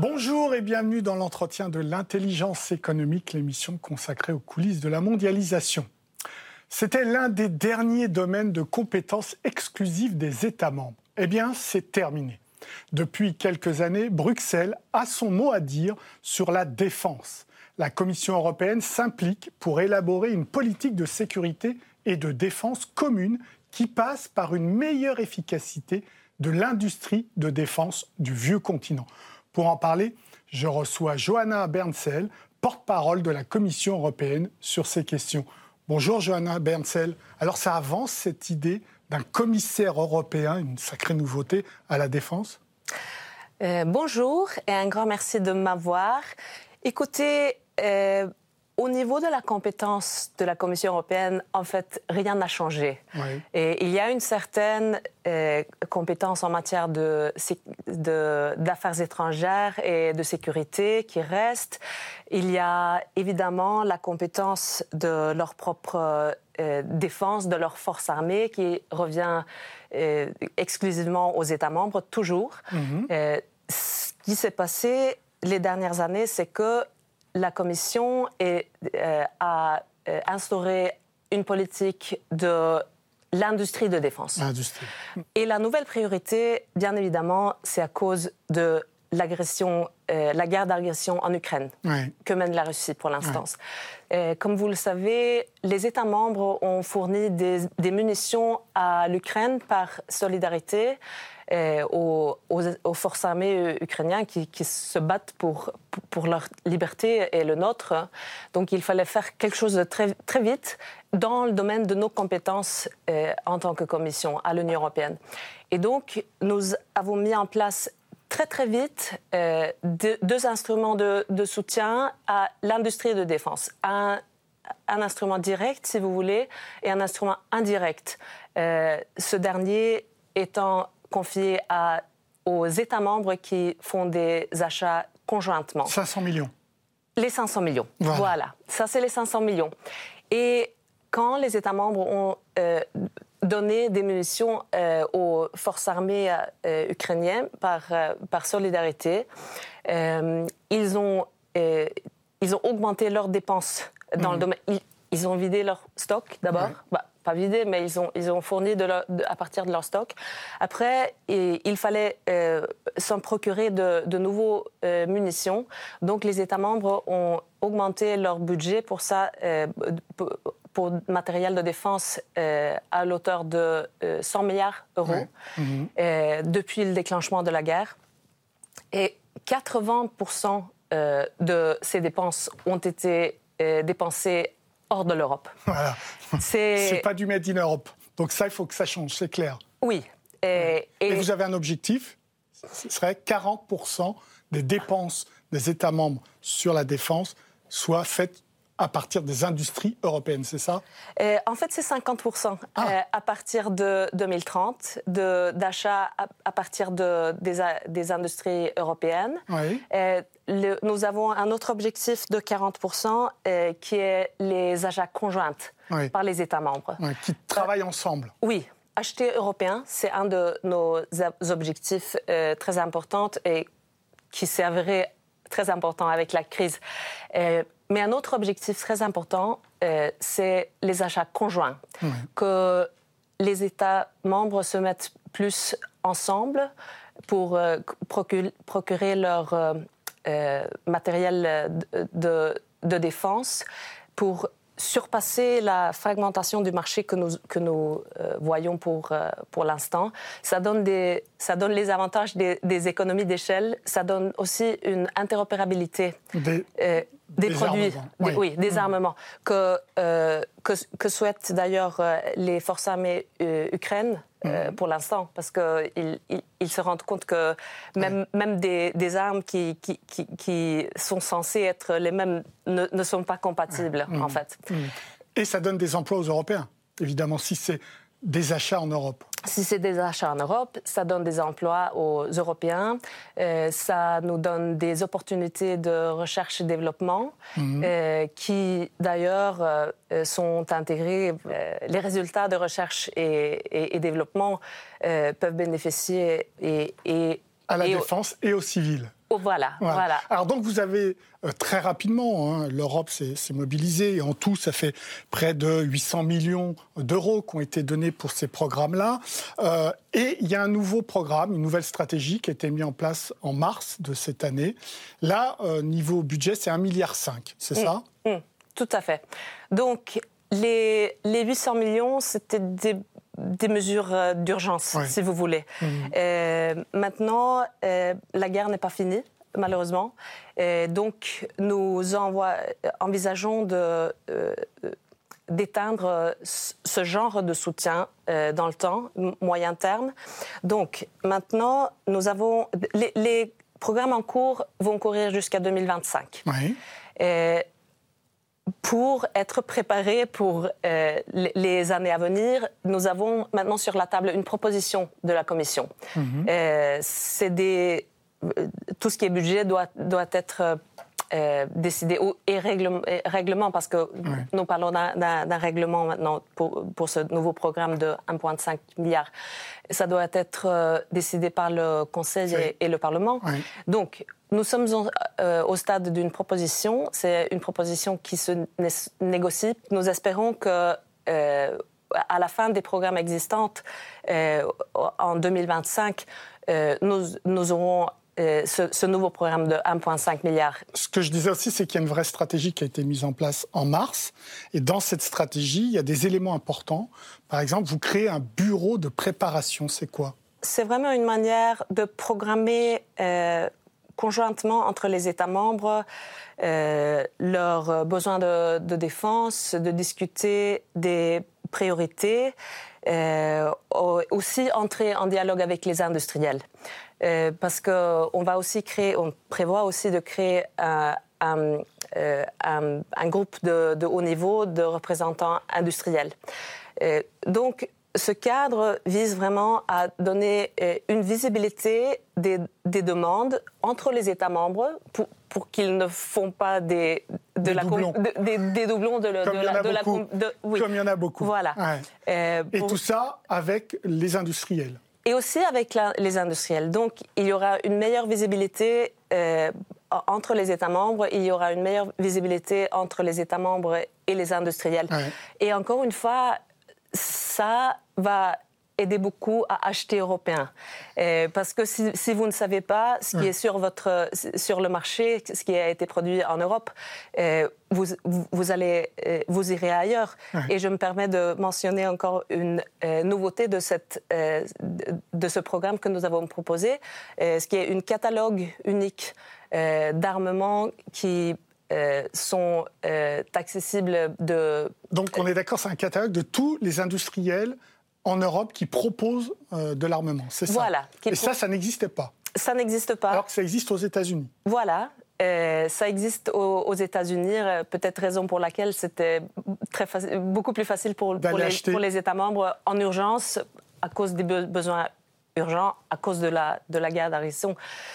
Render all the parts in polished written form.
Bonjour et bienvenue dans l'entretien de l'intelligence économique, l'émission consacrée aux coulisses de la mondialisation. C'était l'un des derniers domaines de compétences exclusives des États membres. Eh bien, c'est terminé. Depuis quelques années, Bruxelles a son mot à dire sur la défense. La Commission européenne s'implique pour élaborer une politique de sécurité et de défense commune qui passe par une meilleure efficacité de l'industrie de défense du vieux continent. Pour en parler, je reçois Johanna Bernsel, porte-parole de la Commission européenne sur ces questions. Bonjour Johanna Bernsel. Alors ça avance cette idée d'un commissaire européen, une sacrée nouveauté, à la défense ? Bonjour et un grand merci de m'avoir. Écoutez, au niveau de la compétence de la Commission européenne, en fait, rien n'a changé. Oui. Et il y a une certaine compétence en matière d'affaires étrangères et de sécurité qui reste. Il y a évidemment la compétence de leur propre défense, de leurs forces armées qui revient exclusivement aux États membres, toujours. Ce qui s'est passé les dernières années, c'est que la Commission a instauré une politique de l'industrie de défense. Et la nouvelle priorité, bien évidemment, c'est à cause de l'agression, la guerre d'agression en Ukraine, que mène la Russie pour l'instant. Comme vous le savez, les États membres ont fourni des munitions à l'Ukraine par solidarité aux forces armées ukrainiennes qui se battent pour leur liberté et le nôtre. Donc il fallait faire quelque chose de très, très vite dans le domaine de nos compétences en tant que Commission à l'Union européenne. Et donc nous avons mis en place très très vite deux instruments de soutien à l'industrie de défense. Un instrument direct, si vous voulez, et un instrument indirect. Ce dernier étant confié aux États membres qui font des achats conjointement. 500 millions. Les 500 millions, voilà. Ça, c'est les 500 millions. Et quand les États membres ont donné des munitions aux forces armées ukrainiennes par solidarité, ils ont augmenté leurs dépenses dans le domaine. Ils ont vidé leur stock d'abord. Pas vidé, mais ils ont fourni à partir de leur stock. Après, il fallait s'en procurer de nouveaux munitions. Donc, les États membres ont augmenté leur budget pour ça, pour matériel de défense à l'auteur de 100 milliards d'euros depuis le déclenchement de la guerre. Et 80% de ces dépenses ont été dépensées hors de l'Europe. Voilà. C'est pas du Made in Europe. Donc ça, il faut que ça change, c'est clair. Oui. Et vous avez un objectif, ce serait 40% des dépenses des États membres sur la défense soient faites à partir des industries européennes, c'est ça ? En fait, c'est 50% à partir de 2030, d'achats à partir des industries européennes. Oui. Nous avons un autre objectif de 40% qui est les achats conjoints par les États membres. Qui travaillent ensemble. Oui. Acheter européen, c'est un de nos objectifs très importants et qui s'est avéré très important avec la crise. Mais un autre objectif très important, c'est les achats conjoints. Que les États membres se mettent plus ensemble pour procurer leur matériel de défense, pour surpasser la fragmentation du marché que nous voyons pour l'instant. Ça donne les avantages des économies d'échelle. Ça donne aussi une interopérabilité des produits, des armements que souhaitent d'ailleurs les forces armées ukrainiennes pour l'instant, parce qu'ils se rendent compte que même des armes qui sont censées être les mêmes ne sont pas compatibles, en fait. Et ça donne des emplois aux Européens, évidemment, si c'est des achats en Europe. Si c'est des achats en Europe, ça donne des emplois aux Européens, ça nous donne des opportunités de recherche et développement qui, d'ailleurs, sont intégrés. Les résultats de recherche et développement peuvent bénéficier à la défense et aux civils. Voilà. Alors donc vous avez très rapidement, l'Europe s'est mobilisée, et en tout ça fait près de 800 millions d'euros qui ont été donnés pour ces programmes-là. Et il y a un nouveau programme, une nouvelle stratégie qui a été mise en place en mars de cette année. Là, niveau budget, c'est 1,5 milliard, c'est ça? Tout à fait. Donc les 800 millions, c'était des mesures d'urgence, si vous voulez. Maintenant, la guerre n'est pas finie, malheureusement. Donc, nous envisageons d'éteindre ce genre de soutien dans le temps, moyen terme. Donc, maintenant, nous avons... Les programmes en cours vont courir jusqu'à 2025. Oui. Pour être préparés pour les années à venir, nous avons maintenant sur la table une proposition de la Commission. Tout ce qui est budget doit être décidé et règlement, parce que nous parlons d'un règlement maintenant pour ce nouveau programme de 1,5 milliard. Ça doit être décidé par le Conseil et le Parlement. Oui. Donc, nous sommes au stade d'une proposition. C'est une proposition qui se négocie. Nous espérons que à la fin des programmes existants, en 2025, nous aurons ce nouveau programme de 1,5 milliard. Ce que je disais aussi, c'est qu'il y a une vraie stratégie qui a été mise en place en mars. Et dans cette stratégie, il y a des éléments importants. Par exemple, vous créez un bureau de préparation. C'est quoi? C'est vraiment une manière de programmer conjointement entre les États membres leurs besoins de défense, de discuter des priorités, aussi entrer en dialogue avec les industriels. Parce qu'on prévoit aussi de créer un groupe de haut niveau de représentants industriels. Donc, ce cadre vise vraiment à donner une visibilité des demandes entre les États membres pour qu'ils ne font pas des doublons comme il y en a beaucoup. Voilà. Ouais. Et tout ça avec les industriels. Et aussi avec les industriels. Donc, il y aura une meilleure visibilité entre les États membres, il y aura une meilleure visibilité entre les États membres et les industriels. Ouais. Et encore une fois, ça va aider beaucoup à acheter européen. Parce que si vous ne savez pas ce qui est sur le marché, ce qui a été produit en Europe, vous irez ailleurs. Ouais. Et je me permets de mentionner encore une nouveauté de ce programme que nous avons proposé, ce qui est une catalogue unique d'armements qui sont accessibles Donc on est d'accord, c'est un catalogue de tous les industriels en Europe qui proposent de l'armement, c'est ça? Voilà. Et ça n'existait pas? Ça n'existe pas. Alors que ça existe aux États-Unis? Voilà. Ça existe aux États-Unis, peut-être raison pour laquelle c'était beaucoup plus facile pour les États membres en urgence, à cause des besoins urgents, à cause de la guerre d'agression,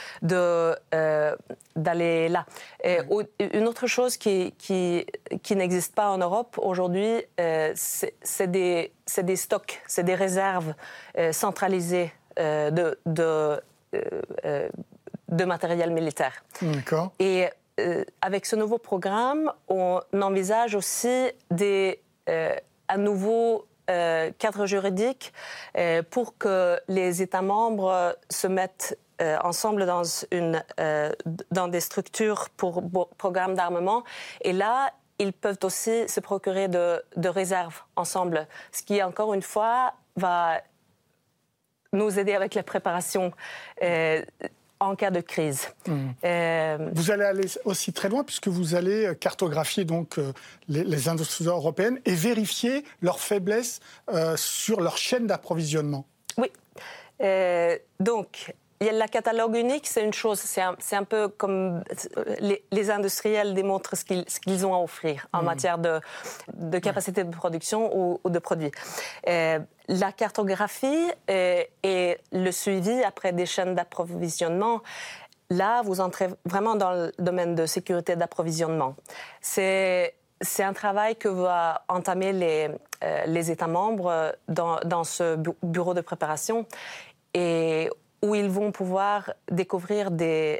d'aller là. Une autre chose qui n'existe pas en Europe aujourd'hui, c'est des stocks, c'est des réserves centralisées de matériel militaire. D'accord. Et avec ce nouveau programme, on envisage aussi un nouveau cadre juridique pour que les États membres se mettent ensemble dans des structures pour programmes d'armement. Et là, ils peuvent aussi se procurer de réserves ensemble, ce qui, encore une fois, va nous aider avec la préparation en cas de crise. Vous allez aller aussi très loin puisque vous allez cartographier donc les industries européennes et vérifier leurs faiblesses sur leur chaîne d'approvisionnement. Oui. Donc, il y a la catalogue unique, c'est une chose, c'est un peu comme les industriels démontrent ce qu'ils ont à offrir en matière de capacité de production ou de produits. La cartographie et le suivi après des chaînes d'approvisionnement, là, vous entrez vraiment dans le domaine de sécurité d'approvisionnement. C'est un travail que va entamer les États membres dans ce bureau de préparation et où ils vont pouvoir découvrir des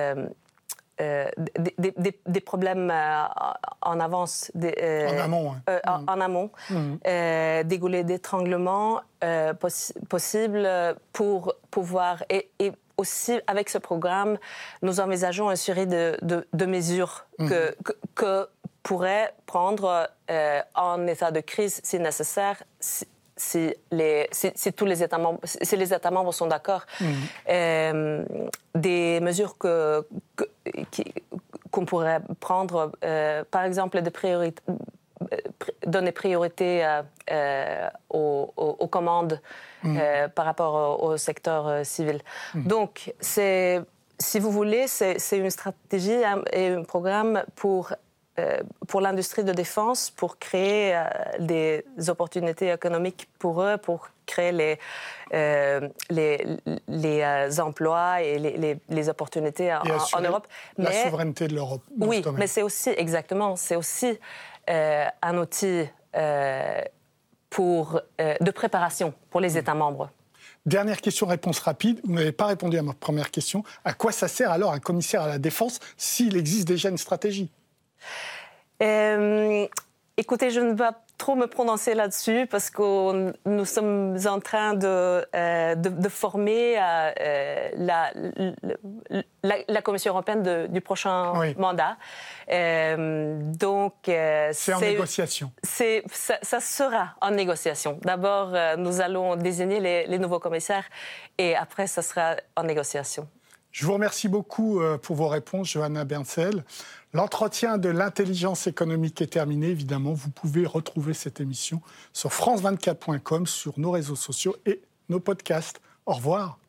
problèmes en avance, en amont, ouais. En amont, des goulets d'étranglement possibles pour pouvoir et aussi avec ce programme, nous envisageons une série de mesures que pourrait prendre en état de crise si nécessaire. Si tous les États membres sont d'accord, des mesures qu'on pourrait prendre, par exemple, donner priorité aux commandes par rapport au secteur civil. Donc, si vous voulez, c'est une stratégie et un programme pour l'industrie de défense, pour créer des opportunités économiques pour eux, pour créer les emplois et les opportunités en Europe. La souveraineté de l'Europe. Oui, mais c'est aussi, exactement, c'est aussi un outil de préparation pour les États membres. Dernière question, réponse rapide. Vous n'avez pas répondu à ma première question. À quoi ça sert alors un commissaire à la défense s'il existe déjà une stratégie ? Écoutez, je ne vais pas trop me prononcer là-dessus parce que nous sommes en train de former la Commission européenne du prochain mandat. Donc, c'est en négociation. Ça sera en négociation. D'abord, nous allons désigner les nouveaux commissaires et après, ça sera en négociation. Je vous remercie beaucoup pour vos réponses, Johanna Bernsel. L'entretien de l'intelligence économique est terminé. Évidemment, vous pouvez retrouver cette émission sur france24.com, sur nos réseaux sociaux et nos podcasts. Au revoir.